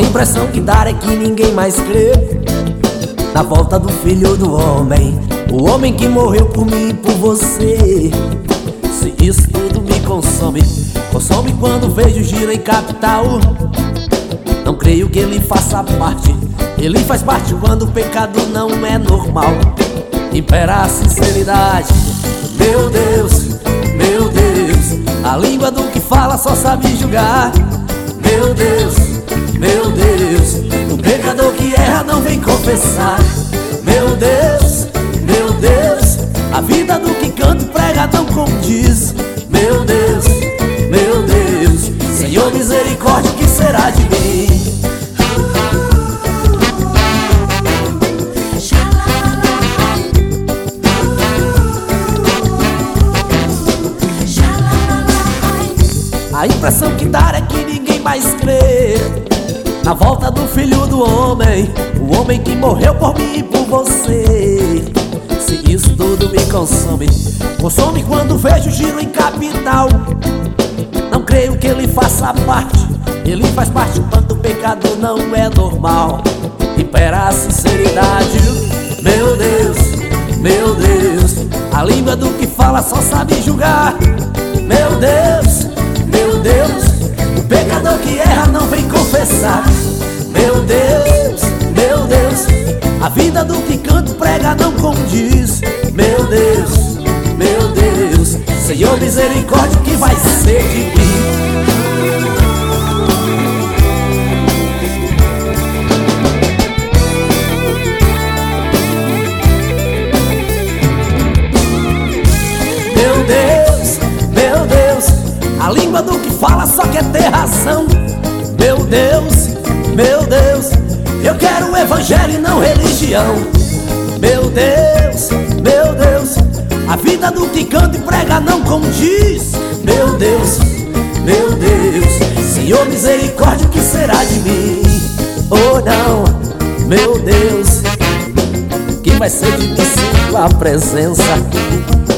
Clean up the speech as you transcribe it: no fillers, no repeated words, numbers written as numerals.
impressão que dá é que ninguém mais crê na volta do Filho do Homem, o homem que morreu por mim e por você. Se isso tudo me consome, consome quando vejo giro em capital. Não creio que ele faça parte, ele faz parte quando o pecado não é normal. Impera a sinceridade, meu Deus, a língua do que fala só sabe julgar. Meu Deus, o pecador que erra não vem confessar. Meu Deus, a vida do que canta e prega não condiz. Meu Deus, Senhor misericórdia, o que será de mim? A impressão que dá é que ninguém mais crê na volta do Filho do Homem, o homem que morreu por mim e por você. Se isso tudo me consome, consome quando vejo giro em capital. Não creio que ele faça parte, ele faz parte quando o pecado não é normal. Impera a sinceridade, meu Deus, a língua do que fala só sabe julgar. Meu Deus, o pecador que erra não vem confessar. Meu Deus, a vida do que canta e prega não condiz. Meu Deus, Senhor misericórdia, o que vai ser de mim? Meu Deus, a língua do que fala só quer ter razão. Meu Deus, eu quero o evangelho e não religião. Meu Deus, a vida do que canta e prega não condiz. Meu Deus, Senhor misericórdia, o que será de mim? Oh não, meu Deus, que vai ser de mim sem tua presença?